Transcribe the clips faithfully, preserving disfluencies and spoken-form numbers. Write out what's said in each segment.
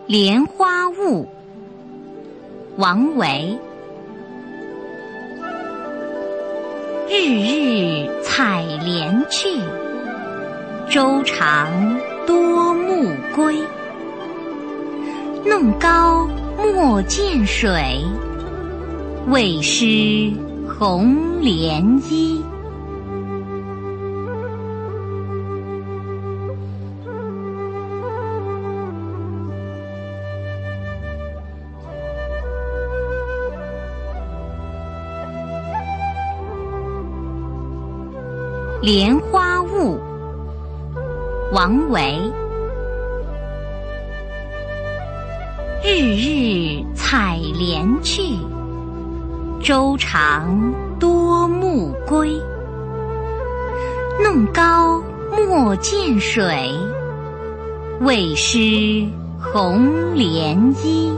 莲花坞，王维。日日采莲去，洲长多暮归。弄篙莫溅水，为失红莲衣。莲花坞，王维。日日采莲去，洲长多暮归。弄篙莫溅水，为失红莲衣。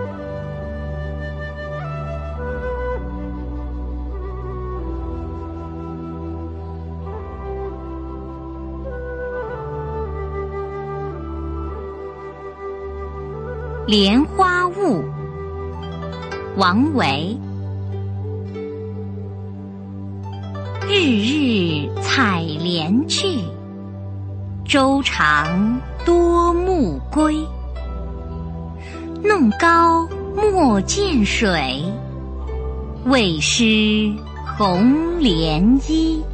莲花坞，王维。日日采莲去，洲长多暮归。弄篙莫溅水，为失红莲衣。